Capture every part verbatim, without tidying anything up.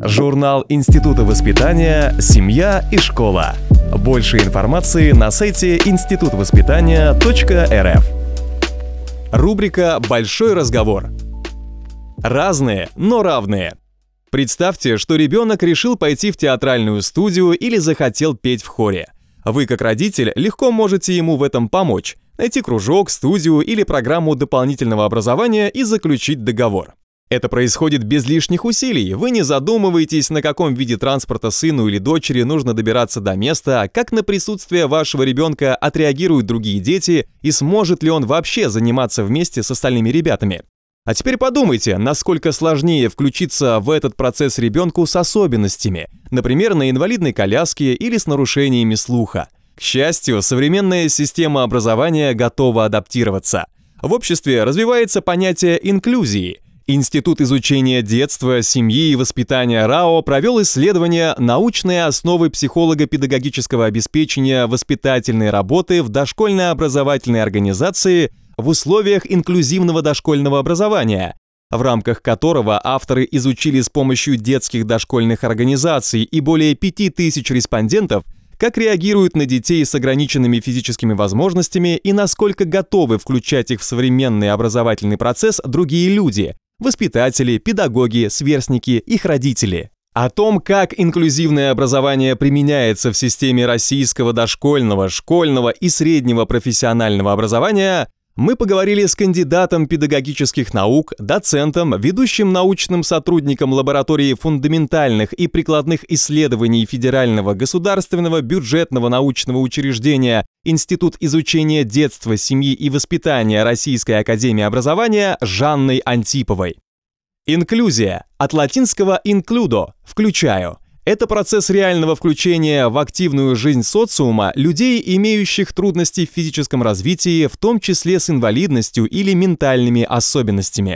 Журнал Института воспитания «Семья и школа». Больше информации на сайте институт воспитания точка эр эф. Рубрика «Большой разговор». Разные, но равные. Представьте, что ребенок решил пойти в театральную студию или захотел петь в хоре. Вы, как родитель, легко можете ему в этом помочь. Найти кружок, студию или программу дополнительного образования и заключить договор. Это происходит без лишних усилий. Вы не задумываетесь, на каком виде транспорта сыну или дочери нужно добираться до места, как на присутствие вашего ребенка отреагируют другие дети и сможет ли он вообще заниматься вместе с остальными ребятами. А теперь подумайте, насколько сложнее включиться в этот процесс ребенку с особенностями, например, на инвалидной коляске или с нарушениями слуха. К счастью, современная система образования готова адаптироваться. В обществе развивается понятие инклюзии. Институт изучения детства, семьи и воспитания РАО провел исследование «Научные основы психолого-педагогического обеспечения воспитательной работы в дошкольной образовательной организации в условиях инклюзивного дошкольного образования», в рамках которого авторы изучили с помощью детских дошкольных организаций и более пяти тысяч респондентов, как реагируют на детей с ограниченными физическими возможностями и насколько готовы включать их в современный образовательный процесс другие люди – воспитатели, педагоги, сверстники, их родители. О том, как инклюзивное образование применяется в системе российского дошкольного, школьного и среднего профессионального образования, мы поговорили с кандидатом педагогических наук, доцентом, ведущим научным сотрудником лаборатории фундаментальных и прикладных исследований Федерального государственного бюджетного научного учреждения Институт изучения детства, семьи и воспитания Российской академии образования Жанной Антиповой. Инклюзия, от латинского «includo» – «включаю». Это процесс реального включения в активную жизнь социума людей, имеющих трудности в физическом развитии, в том числе с инвалидностью или ментальными особенностями.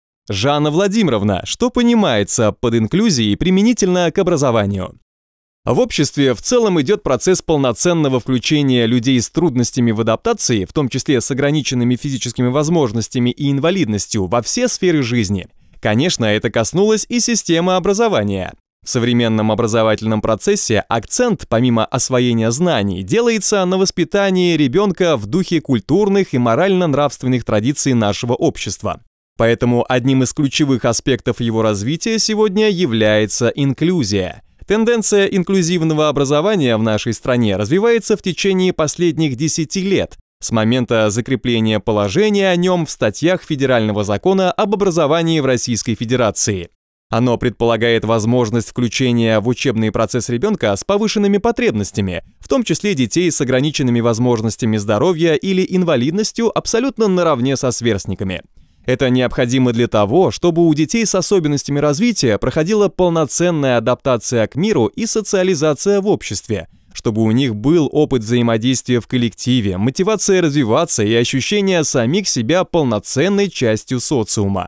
Жанна Владимировна, что понимается под инклюзией применительно к образованию? В обществе в целом идет процесс полноценного включения людей с трудностями в адаптации, в том числе с ограниченными физическими возможностями и инвалидностью, во все сферы жизни. Конечно, это коснулось и системы образования. В современном образовательном процессе акцент, помимо освоения знаний, делается на воспитании ребенка в духе культурных и морально-нравственных традиций нашего общества. Поэтому одним из ключевых аспектов его развития сегодня является инклюзия. Тенденция инклюзивного образования в нашей стране развивается в течение последних десяти лет, с момента закрепления положения о нем в статьях Федерального закона об образовании в Российской Федерации. Оно предполагает возможность включения в учебный процесс ребенка с повышенными потребностями, в том числе детей с ограниченными возможностями здоровья или инвалидностью абсолютно наравне со сверстниками. Это необходимо для того, чтобы у детей с особенностями развития проходила полноценная адаптация к миру и социализация в обществе, чтобы у них был опыт взаимодействия в коллективе, мотивация развиваться и ощущение самих себя полноценной частью социума.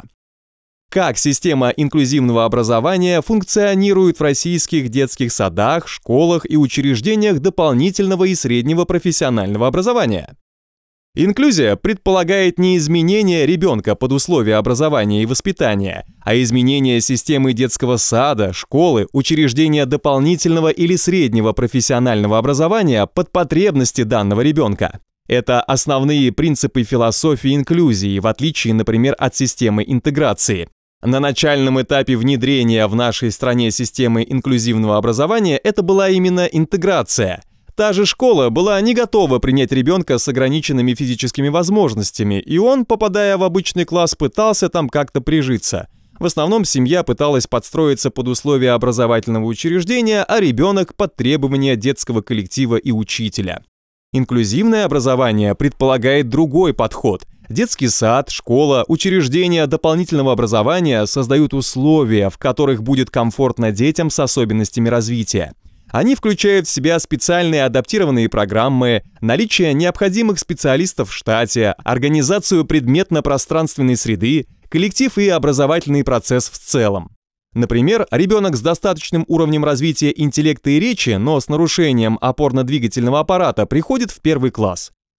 Как система инклюзивного образования функционирует в российских детских садах, школах и учреждениях дополнительного и среднего профессионального образования? Инклюзия предполагает не изменение ребенка под условия образования и воспитания, а изменение системы детского сада, школы, учреждения дополнительного или среднего профессионального образования под потребности данного ребенка. Это основные принципы философии инклюзии, в отличие, например, от системы интеграции. На начальном этапе внедрения в нашей стране системы инклюзивного образования это была именно интеграция. Та же школа была не готова принять ребенка с ограниченными физическими возможностями, и он, попадая в обычный класс, пытался там как-то прижиться. В основном семья пыталась подстроиться под условия образовательного учреждения, а ребенок под требования детского коллектива и учителя. Инклюзивное образование предполагает другой подход. Детский сад, школа, учреждения дополнительного образования создают условия, в которых будет комфортно детям с особенностями развития. Они включают в себя специальные адаптированные программы, наличие необходимых специалистов в штате, организацию предметно-пространственной среды, коллектив и образовательный процесс в целом. Например, ребенок с достаточным уровнем развития интеллекта и речи, но с нарушением опорно-двигательного аппарата приходит в первый класс.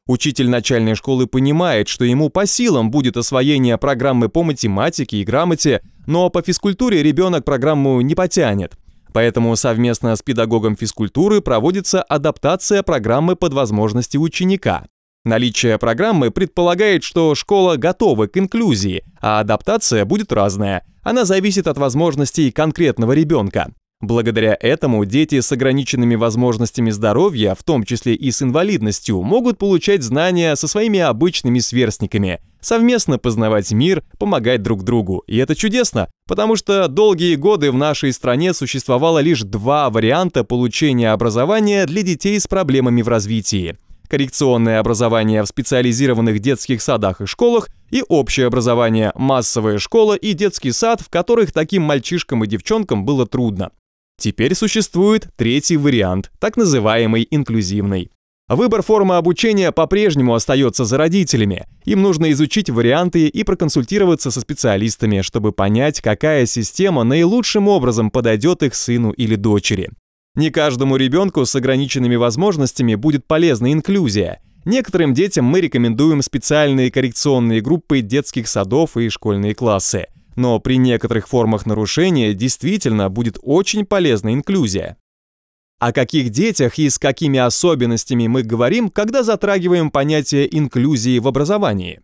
Учитель начальной школы понимает, что ему по силам будет освоение программы по математике и грамоте, но по физкультуре ребенок программу не потянет. Поэтому совместно с педагогом физкультуры проводится адаптация программы под возможности ученика. Наличие программы предполагает, что школа готова к инклюзии, а адаптация будет разная. Она зависит от возможностей конкретного ребенка. Благодаря этому дети с ограниченными возможностями здоровья, в том числе и с инвалидностью, могут получать знания со своими обычными сверстниками, совместно познавать мир, помогать друг другу. И это чудесно, потому что долгие годы в нашей стране существовало лишь два варианта получения образования для детей с проблемами в развитии. Коррекционное образование в специализированных детских садах и школах и общее образование, массовая школа и детский сад, в которых таким мальчишкам и девчонкам было трудно. Теперь существует третий вариант, так называемый инклюзивный. Выбор формы обучения по-прежнему остается за родителями. Им нужно изучить варианты и проконсультироваться со специалистами, чтобы понять, какая система наилучшим образом подойдет их сыну или дочери. Не каждому ребенку с ограниченными возможностями будет полезна инклюзия. Некоторым детям мы рекомендуем специальные коррекционные группы детских садов и школьные классы. Но при некоторых формах нарушения действительно будет очень полезна инклюзия. О каких детях и с какими особенностями мы говорим, когда затрагиваем понятие инклюзии в образовании?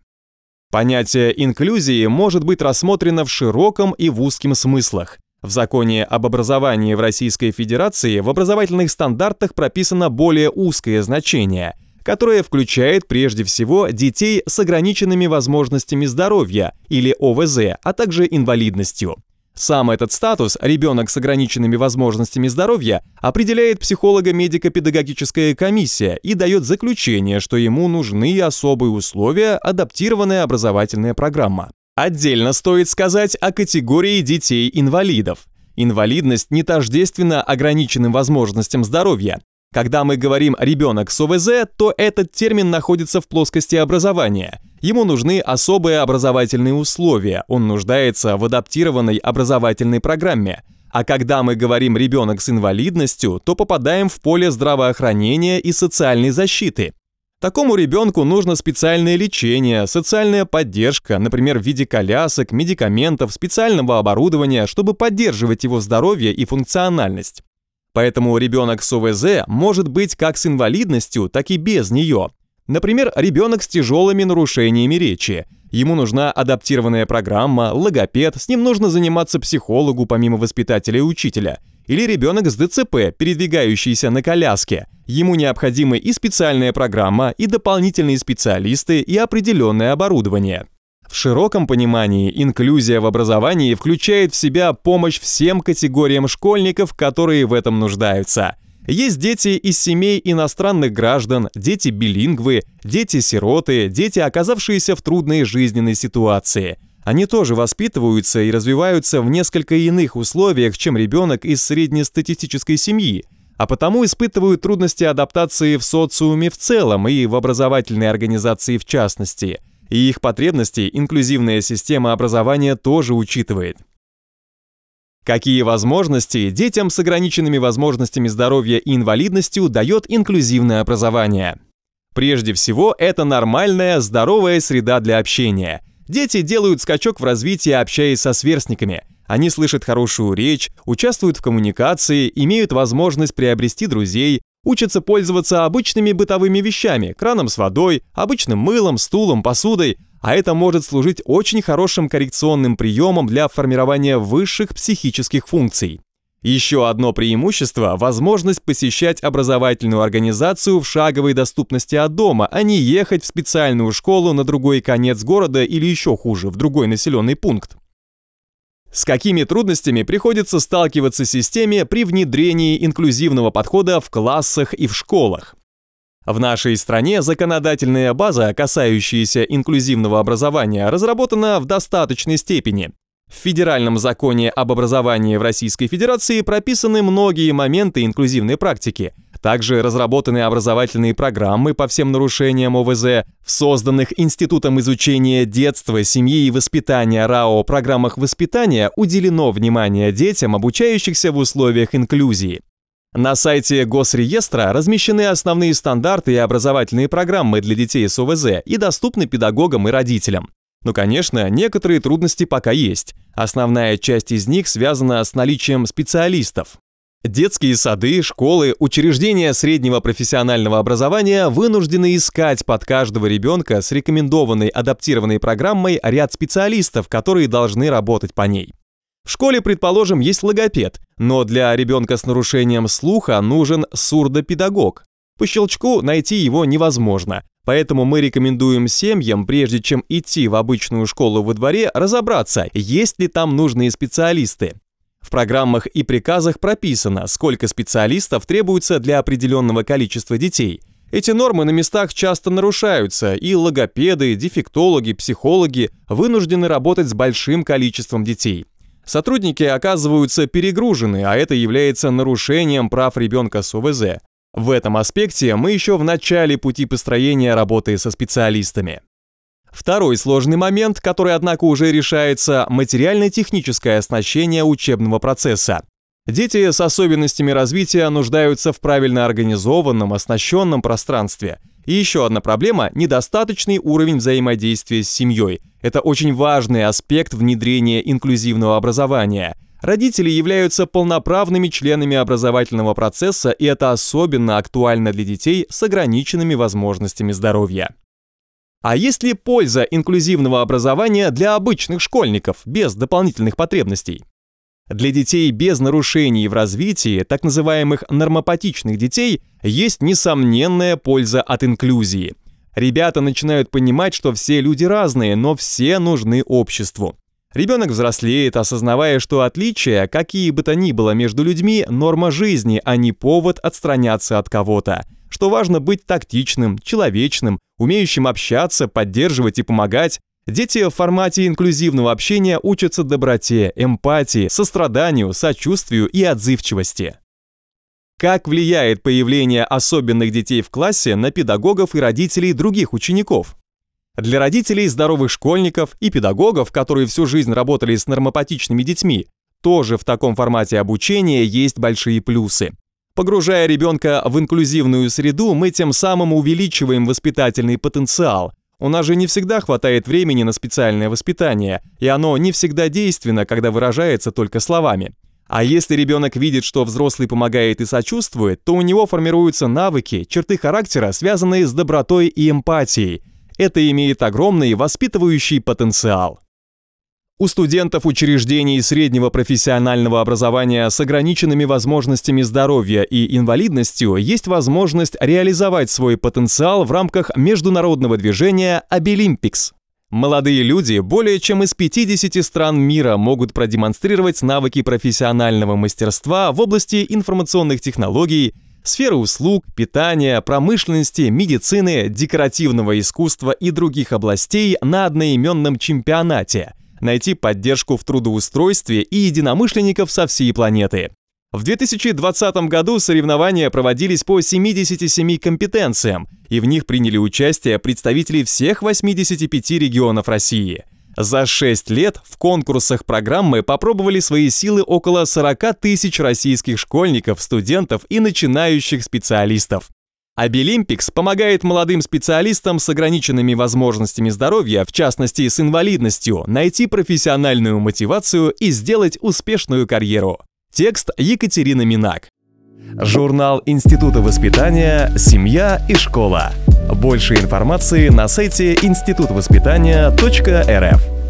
Понятие инклюзии может быть рассмотрено в широком и в узком смыслах. В Законе об образовании в Российской Федерации в образовательных стандартах прописано более узкое значение, которое включает прежде всего детей с ограниченными возможностями здоровья или о вэ зэ, а также инвалидностью. Сам этот статус «ребенок с ограниченными возможностями здоровья» определяет психолого-медико-педагогическая комиссия и дает заключение, что ему нужны особые условия, адаптированная образовательная программа. Отдельно стоит сказать о категории детей-инвалидов. Инвалидность не тождественна ограниченным возможностям здоровья. Когда мы говорим «ребенок с о вэ зэ», то этот термин находится в плоскости образования. Ему нужны особые образовательные условия, он нуждается в адаптированной образовательной программе. А когда мы говорим «ребенок с инвалидностью», то попадаем в поле здравоохранения и социальной защиты. Такому ребенку нужно специальное лечение, социальная поддержка, например, в виде колясок, медикаментов, специального оборудования, чтобы поддерживать его здоровье и функциональность. Поэтому ребенок с о вэ зэ может быть как с инвалидностью, так и без нее. Например, ребенок с тяжелыми нарушениями речи. Ему нужна адаптированная программа, логопед, с ним нужно заниматься психологу помимо воспитателя и учителя. Или ребенок с дэ цэ пэ, передвигающийся на коляске. Ему необходимы и специальная программа, и дополнительные специалисты, и определенное оборудование. В широком понимании инклюзия в образовании включает в себя помощь всем категориям школьников, которые в этом нуждаются. Есть дети из семей иностранных граждан, дети-билингвы, дети-сироты, дети, оказавшиеся в трудной жизненной ситуации. Они тоже воспитываются и развиваются в несколько иных условиях, чем ребенок из среднестатистической семьи, а потому испытывают трудности адаптации в социуме в целом и в образовательной организации в частности. И их потребности инклюзивная система образования тоже учитывает. Какие возможности детям с ограниченными возможностями здоровья и инвалидностью дает инклюзивное образование? Прежде всего, это нормальная, здоровая среда для общения. Дети делают скачок в развитии, общаясь со сверстниками. Они слышат хорошую речь, участвуют в коммуникации, имеют возможность приобрести друзей, учатся пользоваться обычными бытовыми вещами, краном с водой, обычным мылом, стулом, посудой, а это может служить очень хорошим коррекционным приемом для формирования высших психических функций. Еще одно преимущество – возможность посещать образовательную организацию в шаговой доступности от дома, а не ехать в специальную школу на другой конец города или еще хуже, в другой населенный пункт. С какими трудностями приходится сталкиваться системе при внедрении инклюзивного подхода в классах и в школах? В нашей стране законодательная база, касающаяся инклюзивного образования, разработана в достаточной степени. В Федеральном законе об образовании в Российской Федерации прописаны многие моменты инклюзивной практики. Также разработаны образовательные программы по всем нарушениям о вэ зэ. В созданных Институтом изучения детства, семьи и воспитания РАО программах воспитания уделено внимание детям, обучающихся в условиях инклюзии. На сайте Госреестра размещены основные стандарты и образовательные программы для детей с ОВЗ и доступны педагогам и родителям. Но, конечно, некоторые трудности пока есть. Основная часть из них связана с наличием специалистов. Детские сады, школы, учреждения среднего профессионального образования вынуждены искать под каждого ребенка с рекомендованной адаптированной программой ряд специалистов, которые должны работать по ней. В школе, предположим, есть логопед, но для ребенка с нарушением слуха нужен сурдопедагог. По щелчку найти его невозможно, поэтому мы рекомендуем семьям, прежде чем идти в обычную школу во дворе, разобраться, есть ли там нужные специалисты. В программах и приказах прописано, сколько специалистов требуется для определенного количества детей. Эти нормы на местах часто нарушаются, и логопеды, дефектологи, психологи вынуждены работать с большим количеством детей. Сотрудники оказываются перегружены, а это является нарушением прав ребенка с ОВЗ. В этом аспекте мы еще в начале пути построения работы со специалистами. Второй сложный момент, который, однако, уже решается – материально-техническое оснащение учебного процесса. Дети с особенностями развития нуждаются в правильно организованном, оснащенном пространстве. И еще одна проблема – недостаточный уровень взаимодействия с семьей. Это очень важный аспект внедрения инклюзивного образования. Родители являются полноправными членами образовательного процесса, и это особенно актуально для детей с ограниченными возможностями здоровья. А есть ли польза инклюзивного образования для обычных школьников без дополнительных потребностей? Для детей без нарушений в развитии, так называемых нормопатичных детей, есть несомненная польза от инклюзии. Ребята начинают понимать, что все люди разные, но все нужны обществу. Ребенок взрослеет, осознавая, что отличия, какие бы то ни было между людьми, норма жизни, а не повод отстраняться от кого-то. Что важно быть тактичным, человечным, умеющим общаться, поддерживать и помогать. Дети в формате инклюзивного общения учатся доброте, эмпатии, состраданию, сочувствию и отзывчивости. Как влияет появление особенных детей в классе на педагогов и родителей других учеников? Для родителей здоровых школьников и педагогов, которые всю жизнь работали с нормопатичными детьми, тоже в таком формате обучения есть большие плюсы. Погружая ребенка в инклюзивную среду, мы тем самым увеличиваем воспитательный потенциал. У нас же не всегда хватает времени на специальное воспитание, и оно не всегда действенно, когда выражается только словами. А если ребенок видит, что взрослый помогает и сочувствует, то у него формируются навыки, черты характера, связанные с добротой и эмпатией. Это имеет огромный воспитывающий потенциал. У студентов учреждений среднего профессионального образования с ограниченными возможностями здоровья и инвалидностью есть возможность реализовать свой потенциал в рамках международного движения Abilimpics. Молодые люди более чем из пятидесяти стран мира могут продемонстрировать навыки профессионального мастерства в области информационных технологий, сферы услуг, питания, промышленности, медицины, декоративного искусства и других областей на одноименном чемпионате, найти поддержку в трудоустройстве и единомышленников со всей планеты. В две тысячи двадцатом году соревнования проводились по семидесяти семи компетенциям, и в них приняли участие представители всех восьмидесяти пяти регионов России. За шесть лет в конкурсах программы попробовали свои силы около сорока тысяч российских школьников, студентов и начинающих специалистов. Abilimpics помогает молодым специалистам с ограниченными возможностями здоровья, в частности с инвалидностью, найти профессиональную мотивацию и сделать успешную карьеру. Текст Екатерина Минак. Журнал Института воспитания «Семья и школа». Больше информации на сайте институт воспитания точка эр эф.